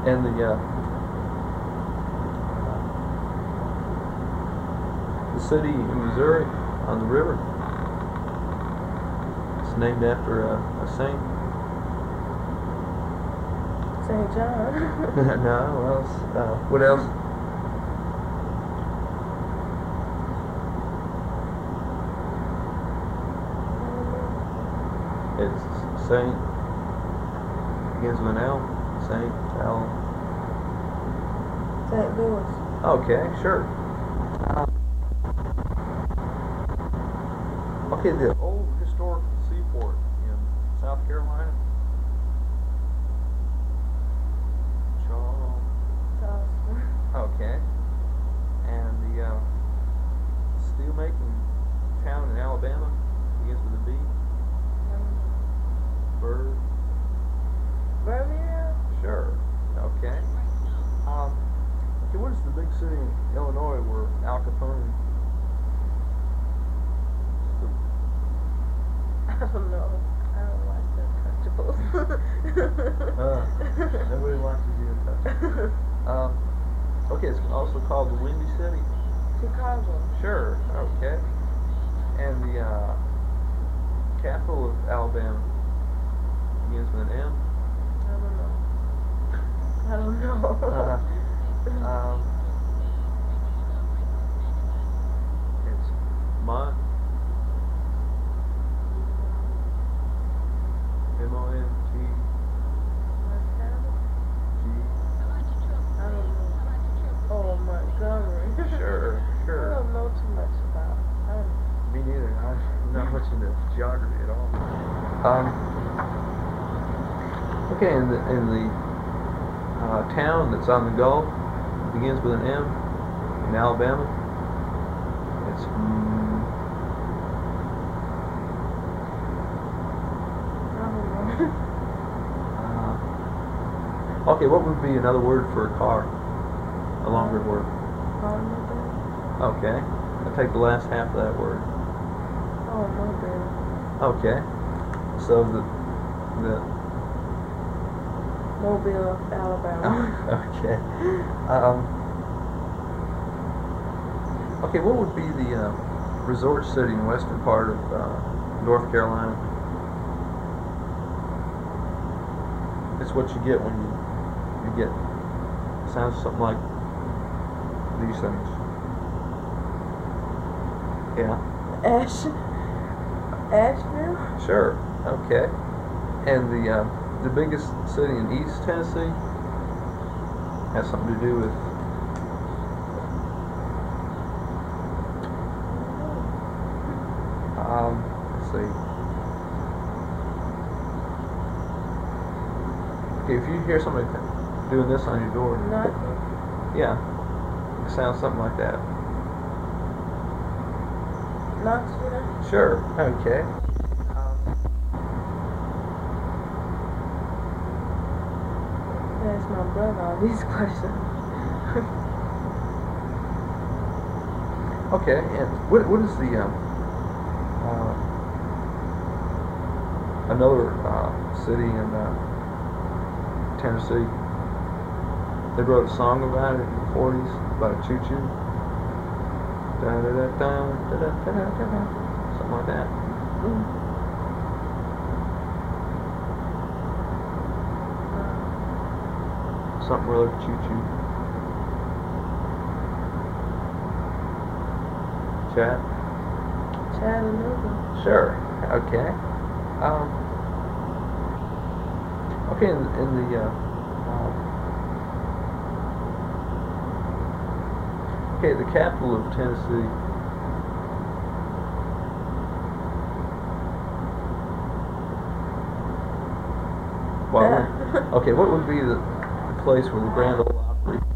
And the city in Missouri on the river. It's named after a saint. St. John. No, what else? It's Saint, begins with an L. Saint L. St. Louis. Okay, sure. Okay, the old historical seaport in South Carolina. Charleston. Okay. And the steel-making town in Alabama begins with a B. Bird. Birmingham? Sure. Okay. Okay, what is the big city in Illinois where Al Capone? I don't know. I don't like the Untouchables. Nobody watches the Untouchables. Okay, it's also called the Windy City. Chicago. Sure. Okay. And the capital of Alabama begins with an M. I don't know. It's Mont. M-O-N-T. Montana? G. I don't know. Oh, Montgomery. Sure. I don't know too much about. Me neither. I'm not much into geography at all. Okay, in the town that's on the Gulf, begins with an M in Alabama. It's okay, what would be another word for a car? A longer word. Okay. I'll take the last half of that word. Oh, mobile. Okay. So the Mobile, Alabama. okay. Okay, what would be the resort city in the western part of North Carolina? It's what you get when you get, sounds something like these things. Yeah. Asheville? Sure. Okay. And the biggest city in East Tennessee has something to do with let's see. Okay, if you hear somebody doing this on your door, Nothing. yeah, it sounds something like that. Knoxville? Sure. Okay. Ask my brother all these questions. Okay. And what is the another city in Tennessee? They wrote a song about it in the 40s about a choo-choo. Da da da da da da da da da. Something like that. Something really choo-choo. Chattanooga. Sure. Okay. Okay. In the okay, the capital of Tennessee. Well, okay. What would be the place where the Grand Ole Opry